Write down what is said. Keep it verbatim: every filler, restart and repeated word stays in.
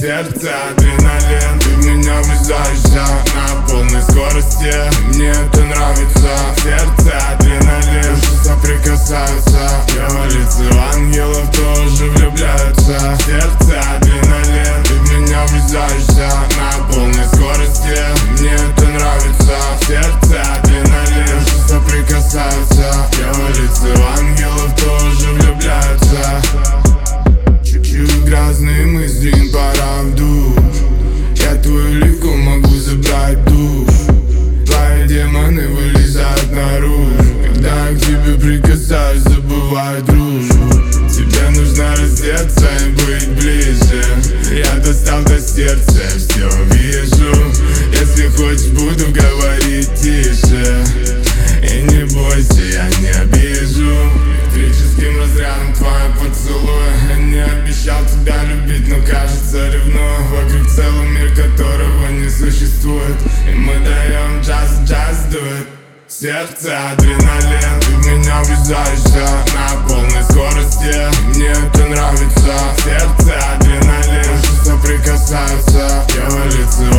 сердце адреналин. Ты в меня врезаешься на полной скорости, мне это нравится. В сердце адреналин, души соприкасаются, дьяволицы ангелов тоже влюбляются. В сердце адреналин, ты в меня врезаешься на полной скорости, мне это нравится. В сердце адреналин, души соприкасаются, дьяволицы ангелов тоже влюбляются. Чуть-чуть грязные мысли, пора в душ. Я твою лику могу забрать душ. Твои демоны вылезают наружу. Когда я к тебе прикасаюсь, забываю дружбу. Тебе нужно раздеться и быть ближе. Я достал до сердца, все вижу. Если хочешь, буду говорить тише. И не бойся, я не обижу. Электрическим разрядом твои поцелуи. Я не обещал тебя любить, но кажется ревную. Вокруг целый мир, которого не существует. И мы даем джаз, джаз дует. Сердце адреналин, ты в меня врезаешься на полной скорости, мне это нравится. Сердце адреналин, души соприкасаются, дьяволицы